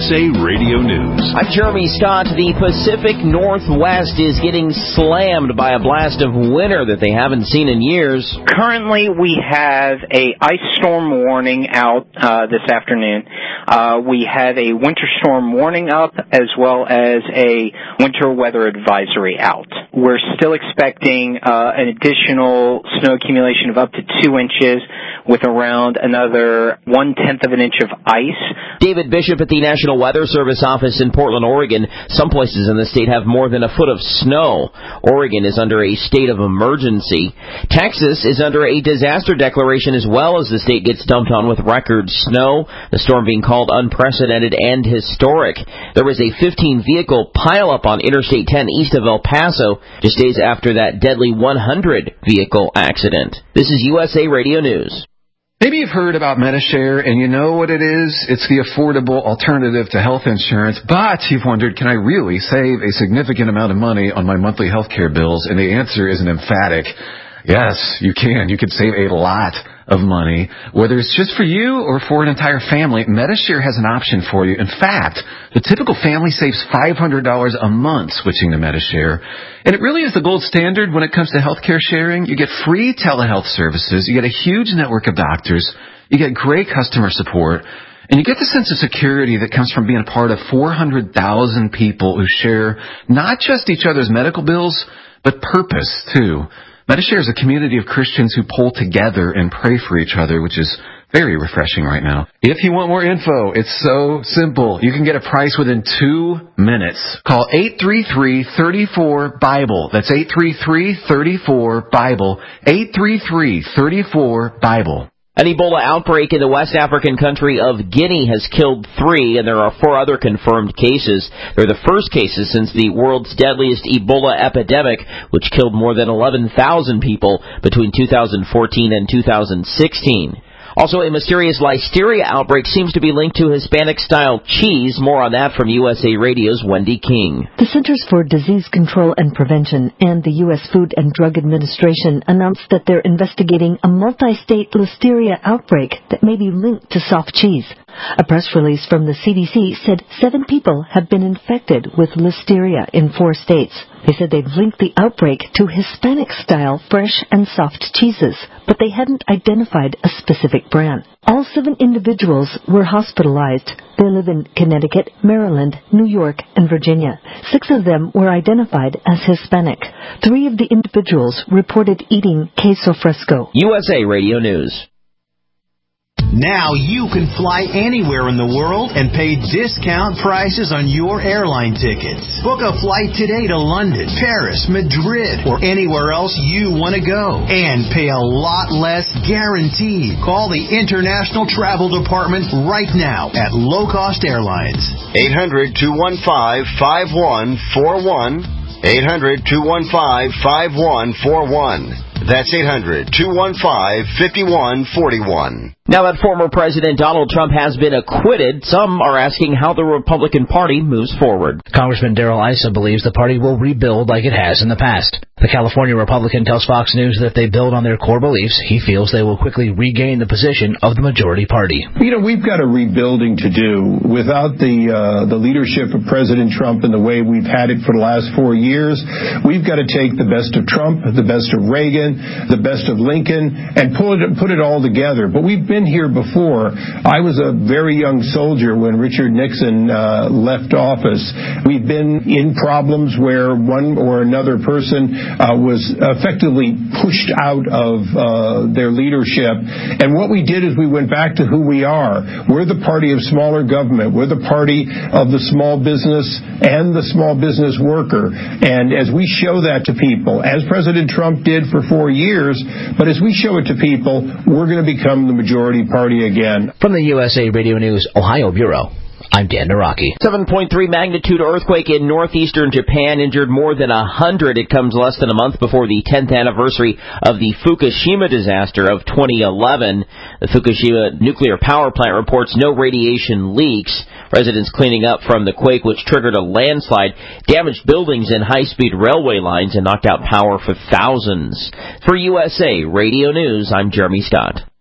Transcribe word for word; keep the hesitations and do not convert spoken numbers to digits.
S A Radio News. I'm Jeremy Scott. The Pacific Northwest is getting slammed by a blast of winter that they haven't seen in years. Currently, we have a ice storm warning out uh, this afternoon. Uh, we have a winter storm warning up as well as a winter weather advisory out. We're still expecting uh, an additional snow accumulation of up to two inches with around another one-tenth of an inch of ice. David Bishop at the National Weather Service office in Portland, Oregon. Some places in the state have more than a foot of snow. Oregon is under a state of emergency. Texas is under a disaster declaration as well as the state gets dumped on with record snow, the storm being called unprecedented and historic. There was a fifteen-vehicle pileup on Interstate ten east of El Paso just days after that deadly one hundred vehicle accident. This is U S A Radio News. Maybe you've heard about Medi-Share, and you know what it is. It's the affordable alternative to health insurance, but you've wondered, can I really save a significant amount of money on my monthly health care bills? And the answer is an emphatic yes, you can. You could save a lot of money. Whether it's just for you or for an entire family, Medi-Share has an option for you. In fact, the typical family saves five hundred dollars a month switching to Medi-Share. And it really is the gold standard when it comes to healthcare sharing. You get free telehealth services. You get a huge network of doctors. You get great customer support. And you get the sense of security that comes from being a part of four hundred thousand people who share not just each other's medical bills, but purpose, too. Medi-Share is a community of Christians who pull together and pray for each other, which is very refreshing right now. If you want more info, it's so simple. You can get a price within two minutes. Call eight three three, three four, BIBLE. That's eight three three, three four, BIBLE. eight three three, three four, BIBLE. An Ebola outbreak in the West African country of Guinea has killed three, and there are four other confirmed cases. They're the first cases since the world's deadliest Ebola epidemic, which killed more than eleven thousand people between two thousand fourteen and two thousand sixteen. Also, a mysterious listeria outbreak seems to be linked to Hispanic-style cheese. More on that from U S A Radio's Wendy King. The Centers for Disease Control and Prevention and the U S Food and Drug Administration announced that they're investigating a multi-state listeria outbreak that may be linked to soft cheese. A press release from the C D C said seven people have been infected with listeria in four states. They said they've linked the outbreak to Hispanic-style fresh and soft cheeses, but they hadn't identified a specific brand. All seven individuals were hospitalized. They live in Connecticut, Maryland, New York, and Virginia. Six of them were identified as Hispanic. Three of the individuals reported eating queso fresco. U S A Radio News. Now you can fly anywhere in the world and pay discount prices on your airline tickets. Book a flight today to London, Paris, Madrid, or anywhere else you want to go. And pay a lot less guaranteed. Call the International Travel Department right now at Low Cost Airlines. eight hundred, two one five, five one four one. eight hundred, two one five, five one four one. That's eight hundred, two one five, five one four one. Now that former President Donald Trump has been acquitted, some are asking how the Republican Party moves forward. Congressman Darrell Issa believes the party will rebuild like it has in the past. The California Republican tells Fox News that if they build on their core beliefs, he feels they will quickly regain the position of the majority party. You know, we've got a rebuilding to do. Without the uh, the leadership of President Trump and the way we've had it for the last four years, we've got to take the best of Trump, the best of Reagan, the best of Lincoln, and pull it, put it all together. But we've been here before. I was a very young soldier when Richard Nixon uh, left office. We've been in problems where one or another person uh, was effectively pushed out of uh, their leadership. And what we did is we went back to who we are. We're the party of smaller government. We're the party of the small business and the small business worker. And as we show that to people, as President Trump did for four years, but as we show it to people, we're going to become the majority party again. From the U S A Radio News Ohio Bureau, I'm Dan Naraki. seven point three magnitude earthquake in northeastern Japan injured more than one hundred. It comes less than a month before the tenth anniversary of the Fukushima disaster of twenty eleven. The Fukushima nuclear power plant reports no radiation leaks. Residents cleaning up from the quake, which triggered a landslide, damaged buildings and high-speed railway lines and knocked out power for thousands. For U S A Radio News, I'm Jeremy Scott.